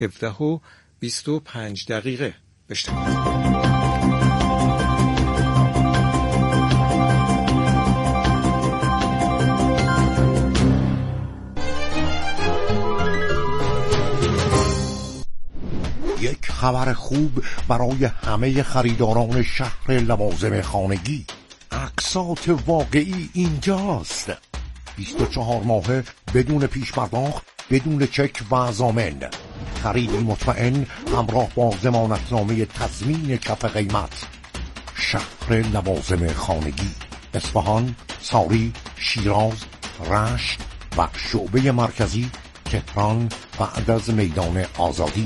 17:25 بشنوید. یک خبر خوب برای همه خریداران شهر لوازم خانگی. اقساط واقعی اینجاست. 24 ماهه بدون پیش پرداخت، بدون چک و ضامن. خریدی مطمئن همراه با ضمانتنامه تضمین کف قیمت. شهر لوازم خانگی، اصفهان، ساری، شیراز، رشت و شعبه مرکزی تهران بعد از میدان آزادی.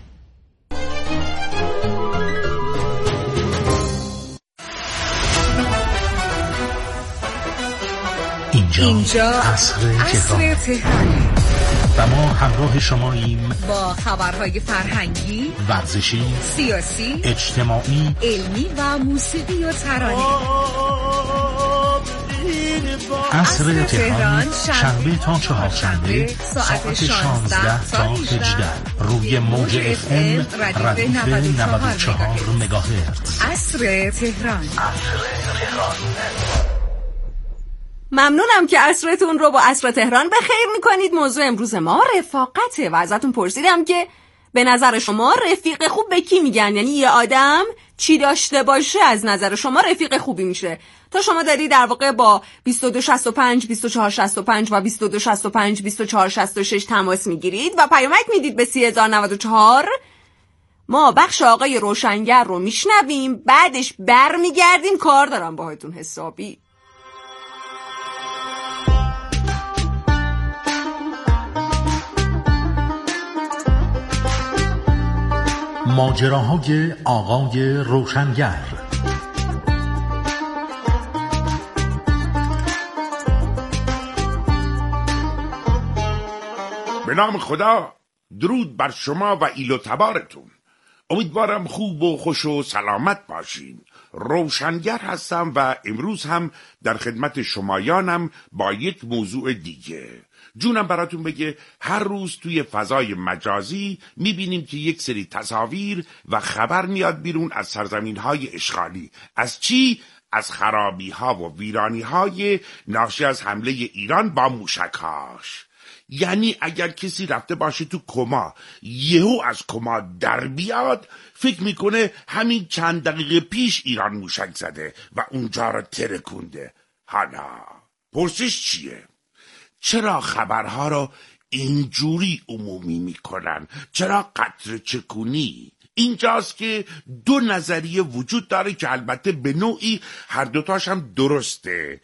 اینجا عصر تهران و ما همراه شماییم با خبرهای فرهنگی، ورزشی، سیاسی، اجتماعی، علمی و موسیقی و ترانه. عصر تهران شنبه تا چهارشنبه ساعت 16 تا 18 روی موج FM ردیف 94 مگاهرتز. عصر تهران. ممنونم که عصرتون رو با عصر تهران به خیر میکنید. موضوع امروز ما رفاقته و ازتون پرسیدم که به نظر شما رفیق خوب به کی میگن؟ یعنی یه آدم چی داشته باشه از نظر شما رفیق خوبی میشه. تا شما داری در واقع با 2265 2465 و 2265 2466 تماس میگیرید و پیامک میدید به 3094. ما بخش آقای روشنگر رو میشنویم، بعدش برمیگردیم. کار دارم باهاتون حسابی. ماجراهای آقای روشنگر. به نام خدا، درود بر شما و ایل و تبارتون. امیدوارم خوب و خوش و سلامت باشین. روشنگر هستم و امروز هم در خدمت شمایانم با یک موضوع دیگه. جونم براتون بگه هر روز توی فضای مجازی میبینیم که یک سری تصاویر و خبر میاد بیرون از سرزمین‌های اشغالی. از چی؟ از خرابی‌ها و ویرانی‌های ناشی از حمله ایران با موشک‌هاش. یعنی اگر کسی رفته باشه تو کما، یهو از کما در بیاد، فکر میکنه همین چند دقیقه پیش ایران موشک زده و اونجا رو ترکونده. حالا پرسش چیه؟ چرا خبرها رو اینجوری عمومی میکنن؟ چرا قطره چکونی؟ اینجاست که دو نظریه وجود داره که البته به نوعی هر دوتاش هم درسته،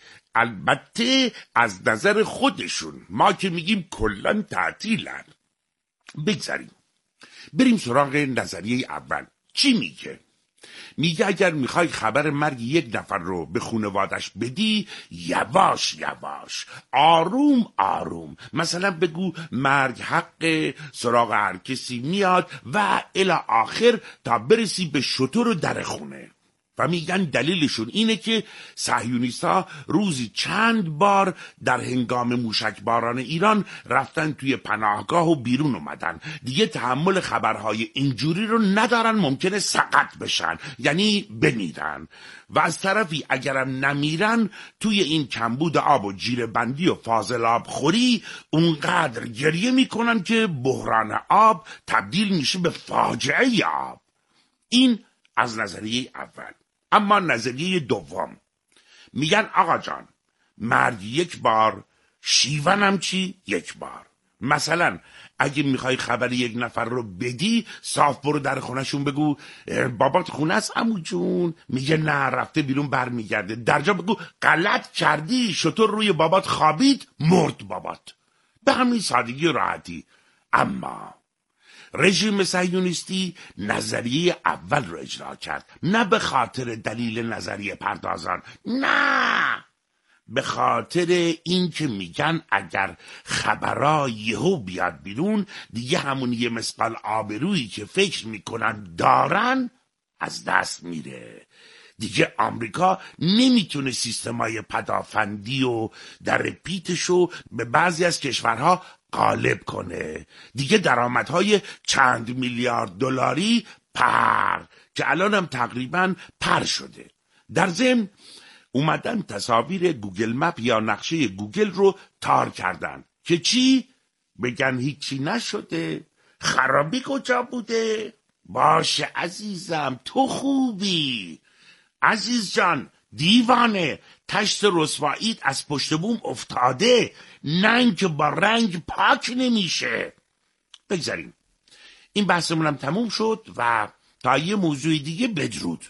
البته از نظر خودشون. ما که میگیم کلن تعطیلن. بگذاریم بریم سراغ نظریه اول. چی میگه؟ میگه اگر میخوای خبر مرگ یک نفر رو به خانوادش بدی، یواش یواش، آروم آروم، مثلا بگو مرگ حق، سراغ هر کسی میاد و الی آخر تا برسی به شتر و در خونه. و میگن دلیلشون اینه که صهیونیست‌ها روزی چند بار در هنگام موشکباران ایران رفتن توی پناهگاه و بیرون اومدن. دیگه تحمل خبرهای اینجوری رو ندارن، ممکنه سقط بشن، یعنی بمیرن. و از طرفی اگرم نمیرن، توی این کمبود آب و جیره بندی و فاضل آب خوری اونقدر گریه میکنن که بحران آب تبدیل میشه به فاجعه آب. این از نظریه اول. اما نظریه دوم میگن آقا جان، مرگ یک بار، شیونم چی؟ یک بار. مثلا اگه میخوای خبر یک نفر رو بدی، صاف برو در خونهشون بگو بابات خونه است عمو جون. میگه نه، رفته بیرون برمیگرده. درجا بگو غلط کردی، شطور روی بابات خوابید مرد بابات. به همین سادگی و راحتی. اما رژیم صهیونیستی نظریه اول رو اجرا کرد، نه به خاطر دلیل نظریه پردازان، نه، به خاطر این که میگن اگر خبرها یهو بیاد بیرون، دیگه همون یه مثقال آبرویی که فکر میکنن دارن از دست میره. دیگه آمریکا نمیتونه سیستمای پدافندی و در پیتشو به بعضی از کشورها غالب کنه. دیگه درآمدهای چند میلیارد دلاری پر که الان هم تقریبا پر شده. در ضمن اومدن تصاویر گوگل مپ یا نقشه گوگل رو تار کردن که چی؟ بگن هیچی نشده، خرابی کجا بوده؟ باشه عزیزم، تو خوبی عزیز جان، دیوانه، تشت رسواییت از پشت بوم افتاده، ننگ با رنگ پاک نمیشه. بگذاریم این بحثمونم تموم شد و تا یه موضوع دیگه بدرود.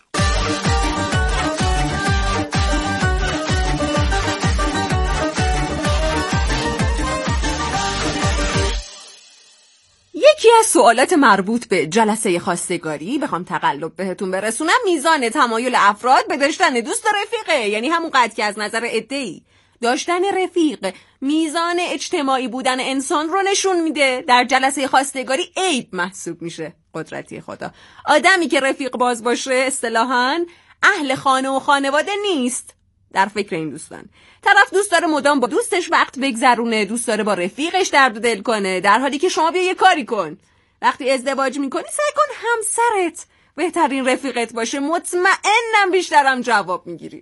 یکی از سوالات مربوط به جلسه خواستگاری بخوام تقلب بهتون برسونم، میزان تمایل افراد به داشتن دوست و رفیقه. یعنی همون قد که از نظر عده‌ای داشتن رفیق میزان اجتماعی بودن انسان رو نشون میده. در جلسه خواستگاری عیب محسوب میشه. قدرتی خدا، آدمی که رفیق باز باشه اصطلاحاً اهل خانه و خانواده نیست. در فکر این دوستان، طرف دوست داره مدام با دوستش وقت بگذرونه، دوست داره با رفیقش درد و دل کنه، در حالی که شما بیا یه کاری کن. وقتی ازدواج میکنی سعی کن همسرت بهترین رفیقت باشه، مطمئنم بیشترم جواب میگیری.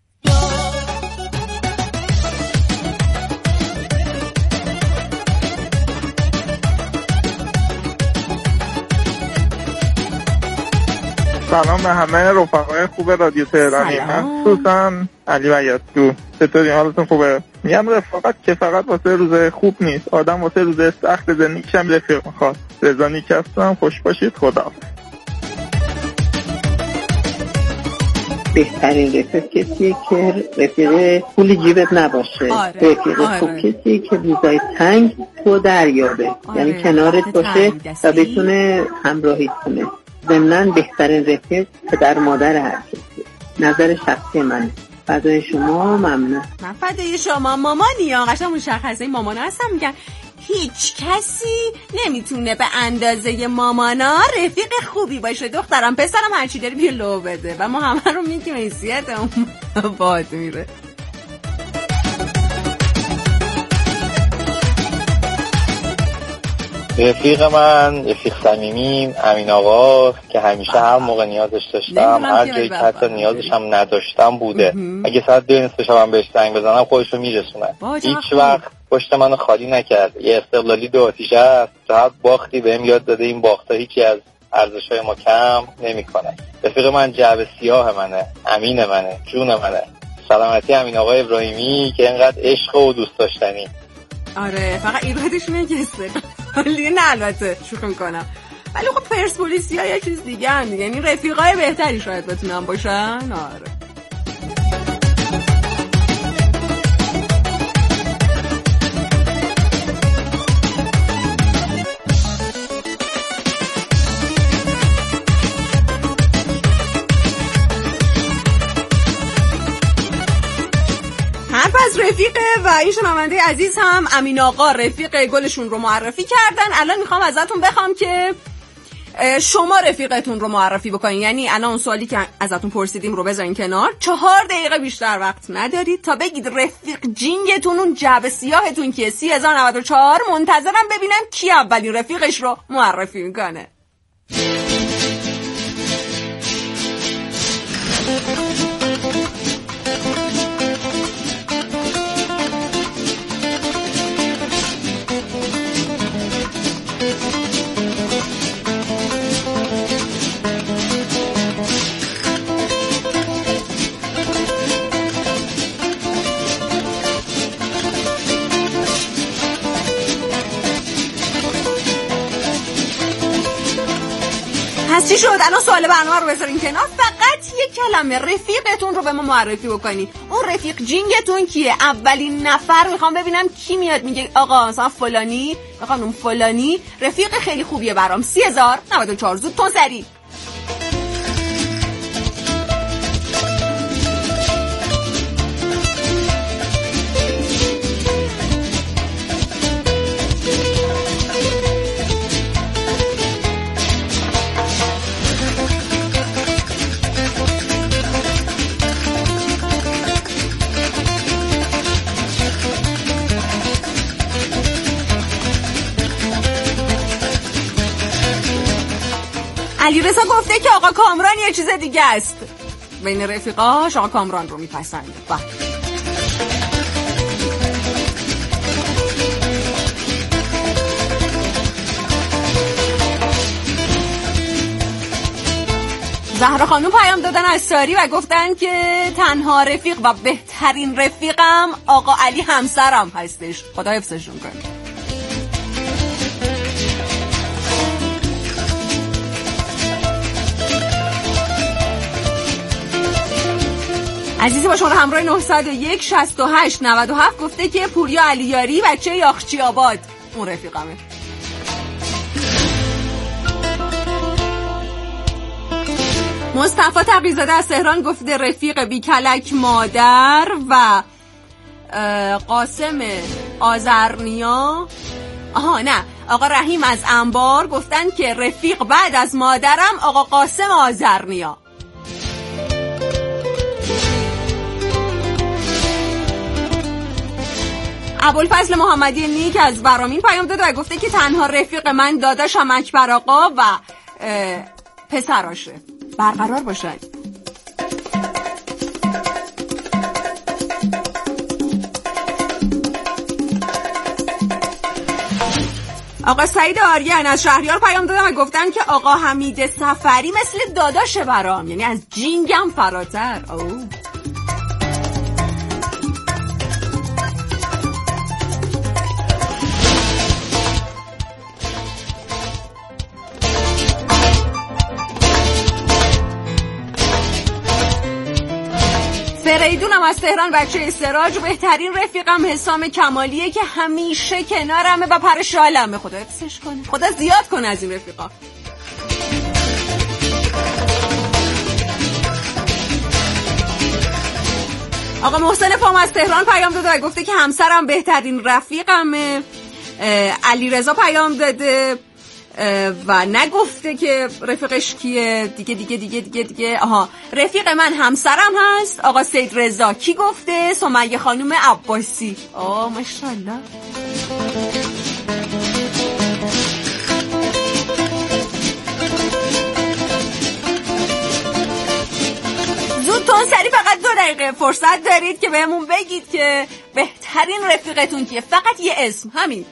سلام به همه رفقای خوب رادیو تهرانی. من خصوصا علی و یاسو. چطوری حالتون خوبه؟ میگم رفاقت که فقط واسه روز خوب نیست، آدم واسه روز سخت زندگیش هم رفیق میخواد. رضا نیک هستم، خوش باشید، خدا. بهترین رفیق کسیه که رفیق پول جیبت نباشه. رفیق خوب کسیه که روزای تنگ تو دریابه. یعنی کنارت باشه و بتونه همراهی کنه. ضمناً بهترین رفیق پدر مادر هر کسی. نظر شخصی منه. فدای شما، ممنون. من فدای شما. مامانی یا قشنگ مشخصه مامان هستم میگن هیچ کسی نمیتونه به اندازه مامانا رفیق خوبی باشه. دخترم پسرم هرچی داری بیا لو بده و ما همه رو میگیم حیثیت اون باد میره. رفیق من، رفیق صمیمیم، امین آقا که همیشه هر موقع نیازش داشتم، هر جایی که حتی نیازش هم نداشتم بوده. اگه ساعت 2 نصف شب بهش زنگ بزنم خودش رو میرسونه. هیچ وقت پشت منو خالی نکرد. یه استقلالی 2 آتیشه است. هر باختی بهم یاد داده این باختا هیچی از ارزش‌های ما کم نمی‌کنه. رفیق من جعبه سیاه منه، امین منه، جون منه. سلامتی امین آقا ابراهیمی که اینقدر عشق و دوست داشتنی. آره فقط ایرادش اینه که استقلالی نه، البته شوخی میکنم، ولی خب پرسپولیسی ها یه چیز دیگه هم دیگه. یعنی رفیقای بهتری شاید بتونن باشن. آره از رفیقه و این شنونده عزیز هم امین آقا رفیق گلشون رو معرفی کردن. الان میخوام ازتون بخوام که شما رفیقتون رو معرفی بکنین. یعنی الان اون سوالی که ازتون پرسیدیم رو بذارین کنار. 4 دقیقه بیشتر وقت ندارید تا بگید رفیق جینگتون، اون جعبه سیاهتون که 3094. منتظرم ببینم کی اولین رفیقش رو معرفی میکنه. پس چی شد؟ الان سوال برنامه رو بذارین کنار. فقط یک کلمه رفیقتون رو به ما معرفی بکنی. اون رفیق جینگتون کیه؟ اولین نفر میخوام ببینم کی میاد میگه آقا مثلا فلانی، خانم فلانی رفیق خیلی خوبیه برام. 3094 زود تو سری. علیرضا گفته که آقا کامران یه چیز دیگه است. بین رفیقاش آقا کامران رو میپسنده. زهرا خانم پیام دادن از ساری و گفتن که تنها رفیق و بهترین رفیقم آقا علی همسرم هستش. خدا حفظشون کنه. عزیزی با شما همراه 901 68 97 گفته که پوریا علیاری بچه یاخچی آباد اون رفیقمه. مصطفی تقی‌زاده از تهران گفته رفیق بی کلک مادر و قاسم آذرنیا. آقا رحیم از انبار گفتن که رفیق بعد از مادرم آقا قاسم آذرنیا. ابوالفضل محمدی نیک از برامین پیام داده و گفته که تنها رفیق من داداشم اکبر آقا و پسراشه. برقرار باشد. آقا سعید آریان از شهریار پیام دادن و گفتن که آقا حمید سفری مثل داداشه برام، یعنی از جینگم فراتر. فریدونم از تهران بچه سراج بهترین رفیقم حسام کمالیه که همیشه کنارمه و پر شالمه. خدا حفظش کنه، خدا زیاد کنه از این رفیقا. آقا محسن فام از تهران پیام داده و گفته که همسرم بهترین رفیقمه. علیرضا پیام داده و نگفته که رفیقش کیه. دیگه رفیق من همسرم هست. آقا سید رضا کی گفته؟ سمیه خانم عباسی. ماشاءالله. زودتون سری فقط 2 دقیقه فرصت دارید که بهمون بگید که بهترین رفیقتون کیه. فقط یه اسم، همین.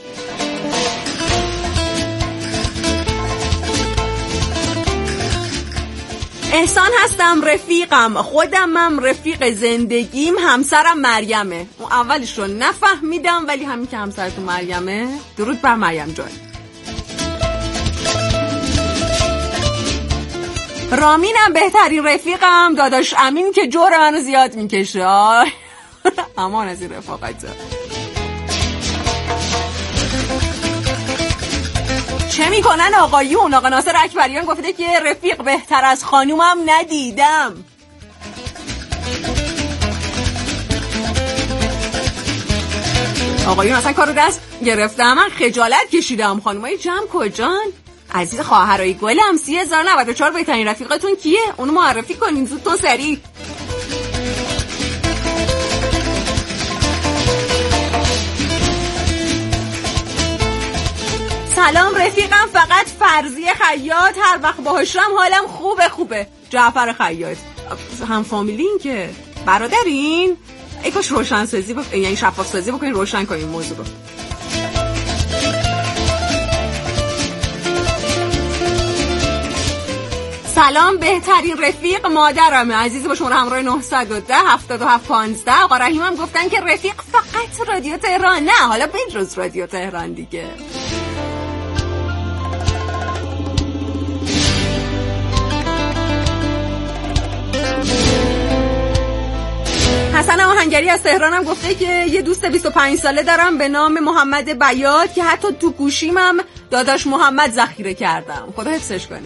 احسان هستم، رفیقم خودمم، رفیق زندگیم همسرم مریمه. اون اولش رو نفهمیدم ولی همین که همسرتون مریمه. درود بر مریم جان. رامینم بهترین رفیقم، داداش امین که جور منو زیاد میکشه. امان از این رفاقت. چه میکنن آقایون؟ آقا ناصر اکبریان گفته که رفیق بهتر از خانومم ندیدم. آقایون اصلا کارو دست گرفتم، من خجالت کشیدم. خانومای جمع کجان؟ عزیز خواهرای گلم 3094 بهترین رفیقتون کیه؟ اونو معرفی کنین زودتون سریع. سلام رفیقم فقط فرضی خیاط، هر وقت باهاشم حالم خوبه. جعفر خیاط. هم فامیلین که برادرین. ای کاش روشن سازی یعنی شفاف سازی بکنین، روشن کنین موضوع رو. سلام بهترین رفیق مادرمه. عزیزی با شما همراه 910 77 15. آقا رحیمم گفتن که رفیق فقط رادیو تهران. نه حالا بجز رادیو تهران دیگه. حسن آهنگری از تهرانم گفته که یه دوست 25 ساله دارم به نام محمد بیات که حتی تو گوشیمم داداش محمد ذخیره کردم. خدا حفظش کنه.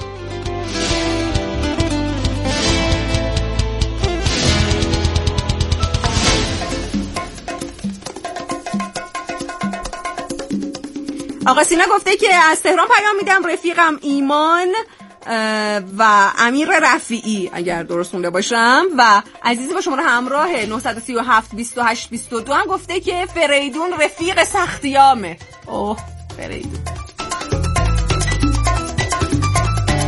آقا سینا گفته که از تهران پیام میدم، رفیقم ایمان و امیر رفیعی اگر درست خونده باشم، و عزیزی با شما همراه 937 28 22 هم گفته که فریدون رفیق سختیامه. اوه فریدون.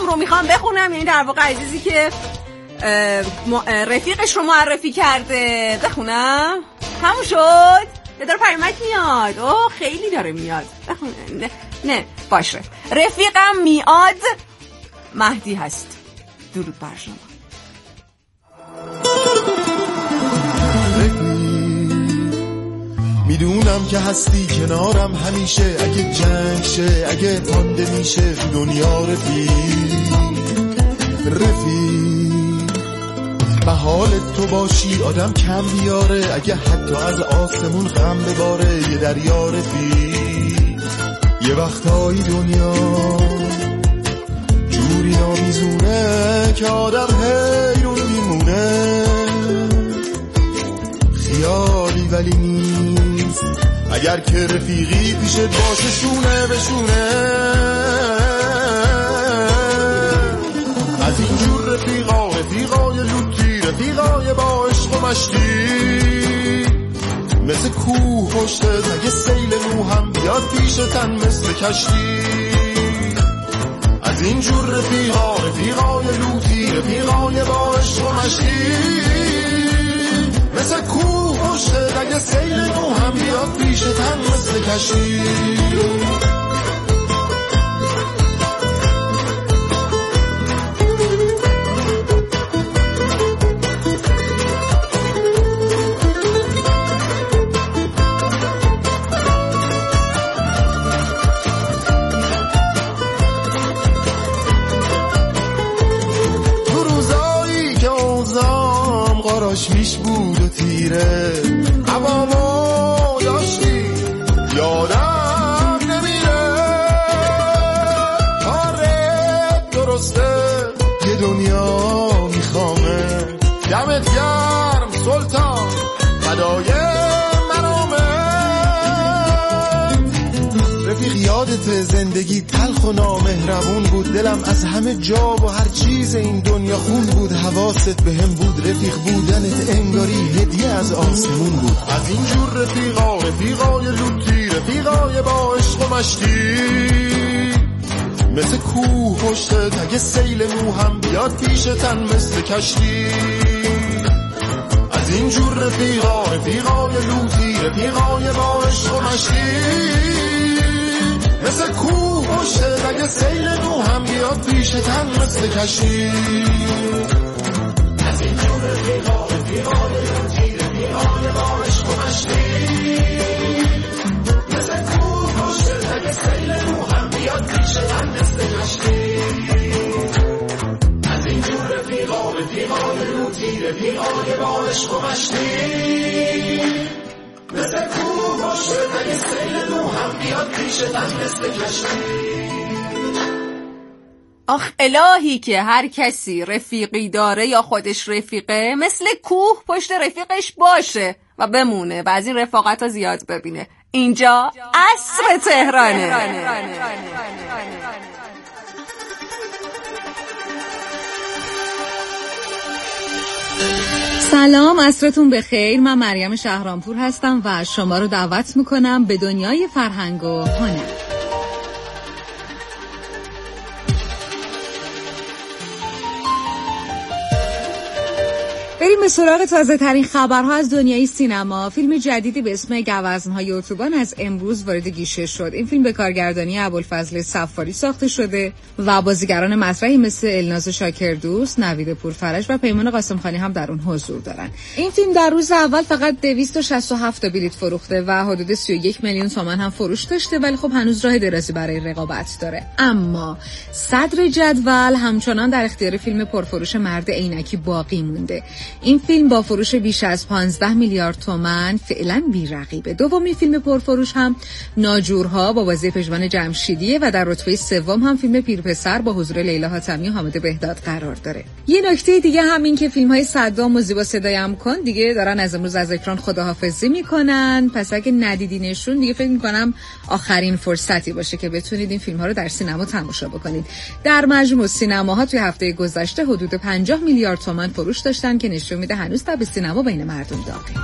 رو میخوام بخونم، یعنی در واقع عزیزی که رفیقش رو معرفی کرده. بخونم؟ تموم شد؟ یه داره پیامک میاد. اوه خیلی داره میاد. نه باشه. رفیقم میاد مهدی هست. درود بر شما. میدونم که هستی کنارم همیشه، اگه جنگ شه اگه پانده میشه تو دنیا رفیق به حال تو باشی آدم کم بیاره، اگه حتی از آسمون غم بباره یه دریا رفیق. یه وقتایی دنیا جوری نامیزونه که آدم حیرون میمونه، خیالی ولی نیست اگر که رفیقی پیشت باشه شونه بشونه. از اینجور رفیقای لوتی، رفیقای با عشق و مشتی، مثل کوه پشتت اگه سیل نو هم بیاد پیشتن مثل کشتی. از اینجور رفیقای لوتی، رفیقای با عشق و مشتی، مثل کوه پشتت اگه سیل نو هم بیاد پیشتن مثل کشتی. میش بود و تیره هوامو داشتی یادم نمیره، کارت درسته یه دنیا میخوامه، دمت گرم سلطان فدای مرامه. رفیق یادت زندگی تلخ و نامهربون بود، دلم از همه جا و هر چیز این دنیا خون بود، حواست به هم بود، رفیق بودنت انگاری هدیه از آسمون بود. از اینجور رفیقای لوتی، رفیقای با عشق و مشتی، مثل کوه پشتت اگه سیل نو هم بیاد پیشتن مثل کشتی. از اینجور رفیقای لوتی، رفیقای با عشق و مشتی، مثل کوه پشتت اگه سیل نو هم بیاد پیشتن مثل کشتی. از اینجور رفیقای لوتی، رفیقای با عشق و مشتی، مثل کوه پشتت اگه سیل نو هم بیاد پیشتن مثل کشتی. از اینجور رفیقای لوتی، رفیقای با عشق و مشتی، مثل کوه پشتت اگه سیل نو هم بیاد پیشتن مثل کشتی. آخ الهی که هر کسی رفیقی داره یا خودش رفیقه مثل کوه پشت رفیقش باشه و بمونه و از این رفاقت ها زیاد ببینه. اینجا عصر تهرانه. سلام، عصرتون بخیر. من مریم شهرامپور هستم و شما رو دعوت میکنم به دنیای فرهنگ و هنر. بریم به سراغ تازه ترین خبرها از دنیای سینما. فیلم جدیدی به اسم گوزن‌های اتوبان از امروز وارد گیشه شد. این فیلم به کارگردانی ابوالفضل صفاری ساخته شده و بازیگران مطرحی مثل الناز شاکردوست، نوید پورفرج و پیمان قاسمخانی هم در اون حضور دارن. این فیلم در روز اول فقط 267 بلیت فروخته و حدود 31 میلیون تومان هم فروش داشته، ولی خب هنوز راه درازی برای رقابت داره. اما صدر جدول همچنان در اختیار فیلم پرفروش مرد عینکی باقی مونده. این فیلم با فروش بیش از 15 میلیارد تومان فعلا بی‌رقیبه. دومین فیلم پرفروش هم ناجورها با بازی پژمان جمشیدیه و در رتبه سوم هم فیلم پیرپسر با حضور لیلا حاتمی و حامد بهداد قرار داره. یه نکته دیگه همین که فیلم‌های صدام و زیبا صدایم کن دیگه دارن از امروز از اکران خداحافظی میکنن، پس اگه ندیدینشون دیگه فکر میکنم آخرین فرصتی باشه که بتونید این فیلم‌ها رو در سینما تماشا بکنید. در مجموع سینماها توی هفته گذشته حدود 50 میلیارد تومان فروش داشتن که نشون میده هنوز تا به سینما بین مردم داغه.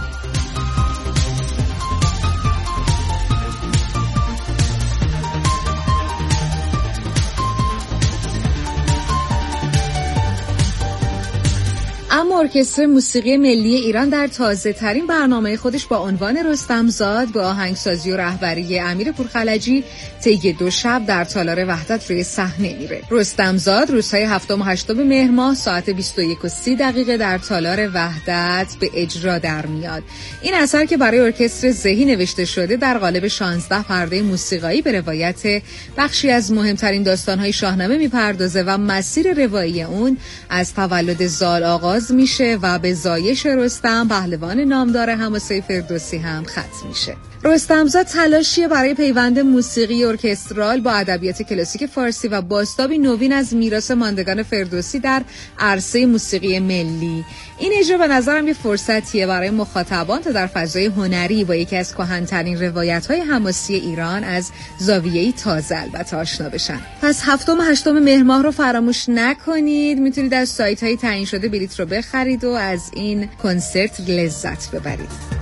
اما ارکستر موسیقی ملی ایران در تازه ترین برنامه خودش با عنوان رستمزاد به آهنگسازی و رهبری امیر پورخلجی طی 2 شب در تالار وحدت روی صحنه میره. رستمزاد روزهای 7 و 8 مهر ماه ساعت 21:30 در تالار وحدت به اجرا در میاد. این اثر که برای ارکستر زهی نوشته شده در قالب 16 پرده موسیقایی به روایت بخشی از مهمترین داستان‌های شاهنامه میپردازه و مسیر روایی اون از تولد زال آغاز میشه و به زایش رستم پهلوان نامدار حماسه فردوسی هم ختم میشه. رستمزاد تلاشیه برای پیوند موسیقی ارکسترال با ادبیات کلاسیک فارسی و بازتابی نوین از میراث ماندگان فردوسی در عرصه موسیقی ملی. این اجرا به نظرم یه فرصتیه برای مخاطبان تا در فضای هنری با یکی از کهن‌ترین روایت‌های حماسی ایران از زاویه‌ای تازه البته آشنا بشن. پس 7 و 8 مهر ماه رو فراموش نکنید. میتونید از سایت‌های تعیین شده بلیط رو بخرید و از این کنسرت لذت ببرید.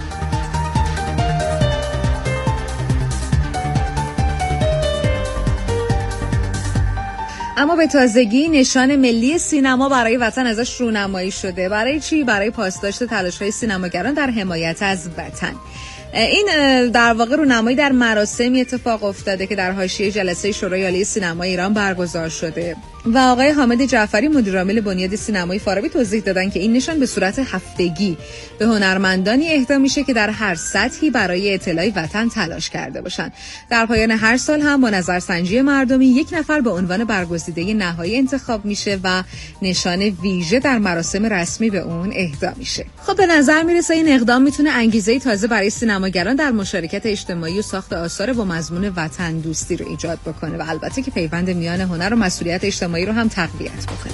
اما به تازگی نشان ملی سینما برای وطن ازش رونمایی شده. برای چی؟ برای پاسداشت تلاش‌های سینماگران در حمایت از وطن. این در واقع رونمایی در مراسمی اتفاق افتاده که در حاشیه جلسه شورای عالی سینمای ایران برگزار شده و آقای حامد جعفری مدیرعامل بنیاد سینمای فارابی توضیح دادن که این نشان به صورت هفتگی به هنرمندانی اهدا میشه که در هر سطحی برای اطلاع وطن تلاش کرده باشن. در پایان هر سال هم با نظرسنجی مردمی 1 نفر به عنوان برگزیده نهایی انتخاب میشه و نشان ویژه در مراسم رسمی به اون اهدا میشه. خب به نظر میرسه این اقدام میتونه انگیزه تازه برای سینماگران در مشارکت اجتماعی و ساخت آثار با مضمون وطن دوستی رو ایجاد بکنه و البته که پیوند میان هنر و مسئولیت اجتماعی رو هم تقویت بکنه.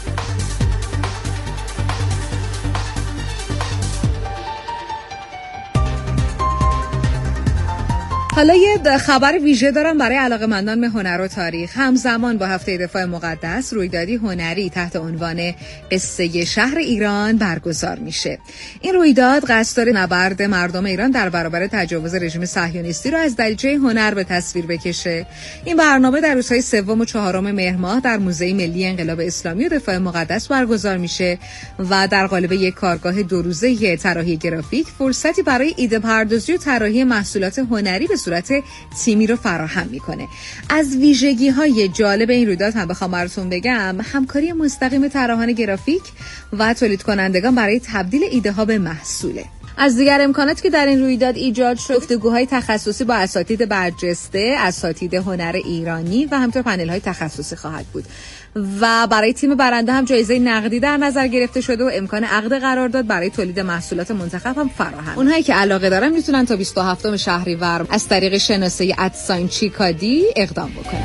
حالا یه خبر ویژه دارم برای علاقه‌مندان به هنر و تاریخ. همزمان با هفته دفاع مقدس رویدادی هنری تحت عنوان قصه شهر ایران برگزار میشه. این رویداد قصد داره نبرد مردم ایران در برابر تجاوز رژیم صهیونیستی رو از دریچه هنر به تصویر بکشه. این برنامه در روزهای 3 و 4 مهر ماه در موزه ملی انقلاب اسلامی و دفاع مقدس برگزار میشه و در قالب یک کارگاه 2 روزه طراحی گرافیک فرصتی برای ایده پردازی و طراحی محصولات هنری به صورت تیمی رو فراهم میکنه. از ویژگی‌های جالب این رویداد هم بخوام براتون بگم، همکاری مستقیم طراحان گرافیک و تولید کنندگان برای تبدیل ایده ها به محصوله. از دیگر امکاناتی که در این رویداد ایجاد شد، گفتگوهای تخصصی با اساتید برجسته، اساتید هنر ایرانی و همینطور پنل‌های تخصصی خواهد بود. و برای تیم برنده هم جایزه نقدی در نظر گرفته شده و امکان عقد قرارداد برای تولید محصولات منتخب هم فراهم. اونهایی که علاقه دارن میتونن تا 27 شهریور از طریق شناسه @چیکادی اقدام بکنن.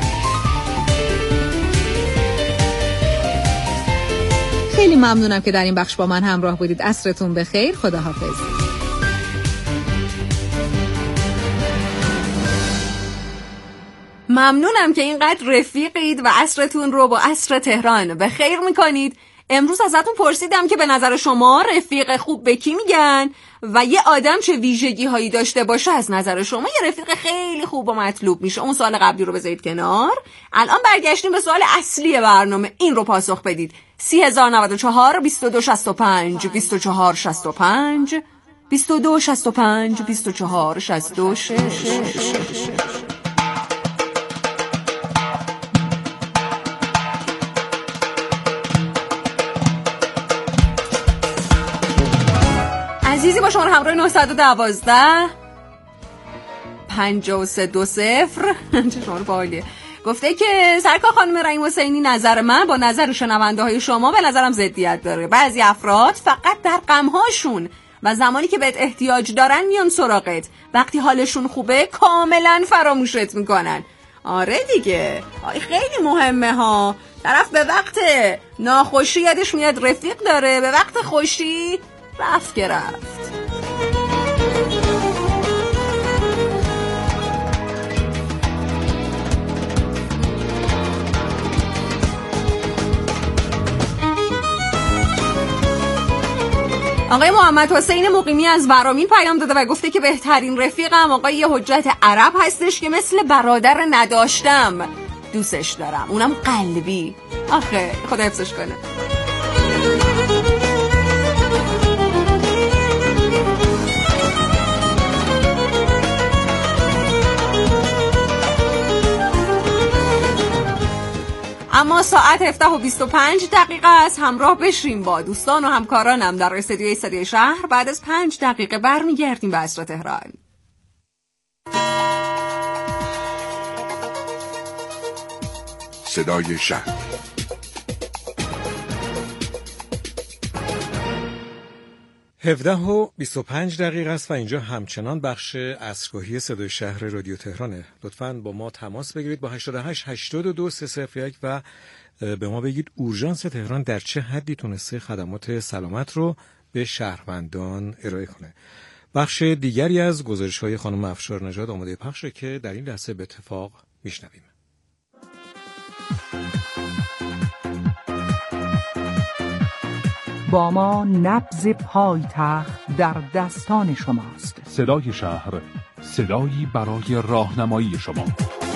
خیلی ممنونم که در این بخش با من همراه بودید. عصرتون بخیر. خداحافظ. ممنونم که اینقدر رفیقید و عصرتون رو با عصر تهران به خیر میکنید. امروز ازتون پرسیدم که به نظر شما رفیق خوب به کی میگن و یه آدم چه ویژگی هایی داشته باشه از نظر شما یه رفیق خیلی خوب و مطلوب میشه. اون سوال قبلی رو بذارید کنار. الان برگشتیم به سوال اصلی برنامه. این رو پاسخ بدید. 3094 2265 2465 2265 2466. عزیزی با شما همراه 912 5320 شما رو بالیه گفته که سرکار خانم رحیم حسینی، نظر من با نظر شنونده های شما به نظرم ضدیت داره. بعضی افراد فقط در غم‌هاشون و زمانی که بهت احتیاج دارن میان سراغت، وقتی حالشون خوبه کاملا فراموشت میکنن. آره دیگه، خیلی مهمه ها. طرف به وقت ناخوشی یادش میاد رفیق داره، به وقت خوشی رفت که رفت. آقای محمد حسین مقیمی از ورامین پیام داده و گفته که بهترین رفیقم آقای حجت عرب هستش که مثل برادر نداشتم دوستش دارم، اونم قلبی. آخه خدا حفظش کنه. ما ساعت 17:25 است. همراه بشیم با دوستان و همکارانم در استودیوی صدای شهر. بعد از 5 دقیقه برمیگردیم به عصر تهران. صدای شهر. هفده و 25 دقیقه است و اینجا همچنان بخش عصرگاهی صدای شهر رادیو تهرانه. لطفاً با ما تماس بگیرید با 88 82 301 و به ما بگید اورژانس تهران در چه حدی تونسته خدمات سلامت رو به شهروندان ارائه کنه. بخش دیگری از گزارش‌های خانم افشار نژاد آماده پخشه که در این لحظه به اتفاق میشنویم. با ما نبض پایتخت در دستان شماست. صدای شهر، صدایی برای راهنمایی شما.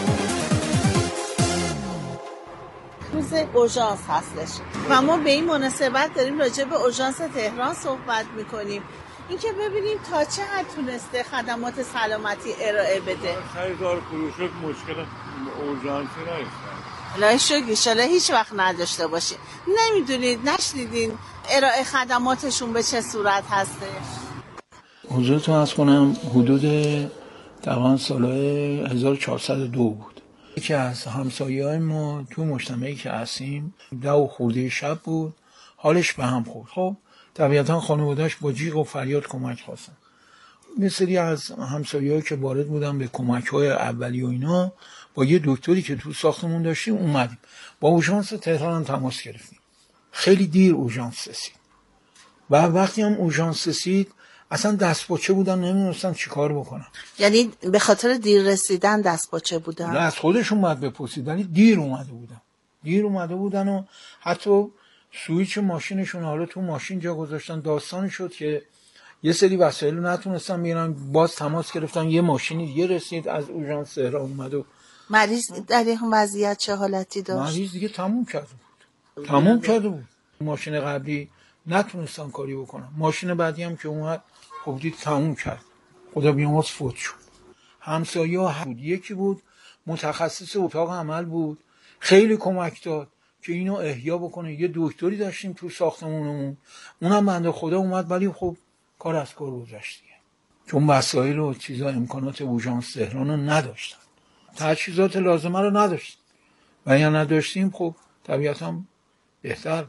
روز اورژانس هستش و ما به این مناسبت داریم راجع به اورژانس تهران صحبت میکنیم. اینکه ببینیم تا چه حد تونسته خدمات سلامتی ارائه بده. خریدار فروشات مشکل اورژانسی نیست. الهی شکر انشالله هیچ وقت نداشته باشیم. نمیدونید، نشنیدین ارائه خدماتشون به چه صورت هستش. حضورتون از کنم حدود تقریبا سال 1402 بود. یکی از همسایه‌های ما تو مجتمعی که هستیم 10 خورده شب بود، حالش به هم خورد. خب طبیعتا خانواده‌اش با جیغ و فریاد کمک خواستن. یه سری از همسایه‌ها که وارد بودن به کمک‌های اولیه و اینا، با یه دکتری که تو ساختمون داشتیم اومدیم. با اورژانس تهران هم تماس گرفتیم. خیلی دیر اورژانس رسید. و وقتی هم اورژانس رسید اصلا دستپاچه بودن، نمی‌دونستن چی کار بکنن. یعنی به خاطر دیر رسیدن دستپاچه بودن؟ نه، از خودشون باید بپرسید، ولی دیر اومده بودن و حتی سویچ ماشینشون حالا تو ماشین جا گذاشتن. داستانی شد که یه سری وسایل رو نتونستن بیارن، باز تماس گرفتن، یه ماشینی دیگه رسید از اورژانس تهران اومد و مریض در این وضعیت چه حالتی داشت؟ مریض دیگه تموم کرده بود. ماشین قبلی نتونستن کاری بکنن، ماشین بعدی هم که اومد خب دید تموم کرد، خدا بیامرز فوت شد. همسایه‌ها بود، یکی بود متخصص اتاق عمل بود، خیلی کمک داد که اینو احیا بکنه. یه دکتری داشتیم تو ساختمونمون، اونم بنده خدا اومد، ولی خب کار از کار گذشت دیگه، چون وسایل و چیزا امکانات اورژانس تهران رو نداشتن، تجهیزات لازمه رو نداشتیم و یا نداشتیم خب طبیعتا بهتر.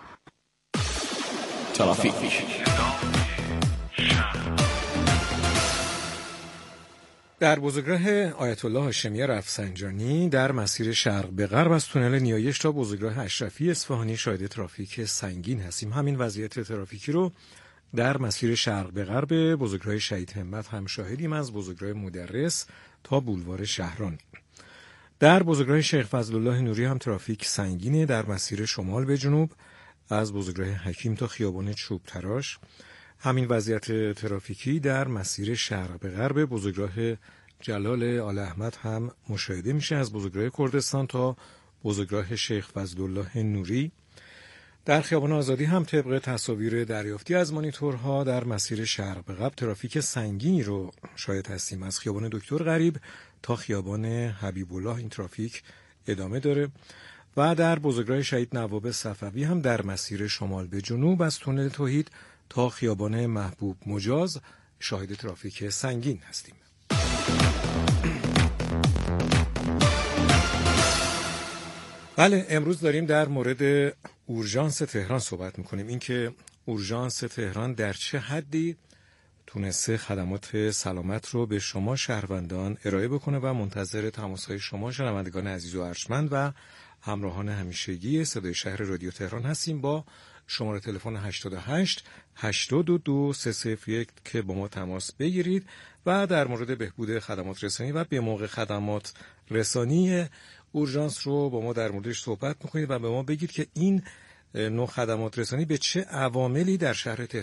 ترافیک. در بزرگراه آیت الله هاشمی رفسنجانی در مسیر شرق به غرب از تونل نیایش تا بزرگراه اشرفی اصفهانی شاهد ترافیک سنگین هستیم. همین وضعیت ترافیکی رو در مسیر شرق به غرب بزرگراه شهید همت هم شاهدیم، از بزرگراه مدرس تا بولوار شهران. در بزرگراه شیخ فضلالله نوری هم ترافیک سنگینه. در مسیر شمال به جنوب از بزرگراه حکیم تا خیابان چوب تراش. همین وضعیت ترافیکی در مسیر شرق به غرب بزرگراه جلال آل احمد هم مشاهده میشه، از بزرگراه کردستان تا بزرگراه شیخ فضلالله نوری. در خیابان آزادی هم طبق تصاویر دریافتی از مانیتورها در مسیر شرق به غرب ترافیک سنگینی رو شاهد هستیم. از خیابان دکتر غریب تا خیابان حبیب الله این ترافیک ادامه داره و در بزرگراه شهید نواب صفوی هم در مسیر شمال به جنوب از تونل توحید تا خیابان محبوب مجاز شاهد ترافیک سنگین هستیم. بله، امروز داریم در مورد اورژانس تهران صحبت میکنیم. اینکه اورژانس تهران در چه حدی تونسته خدمات سلامت رو به شما شهروندان ارائه بکنه و منتظر تماس‌های شما شنوندگان عزیز و ارجمند و همراهان همیشگی صدای شهر رادیو تهران هستیم با شماره تلفن 88 82 301 که با ما تماس بگیرید و در مورد بهبود خدمات رسانی و به موقع خدمات رسانی اورژانس رو با ما در موردش صحبت میکنید و به ما بگید که این نوع خدمات رسانی به چه عواملی در شهر تهران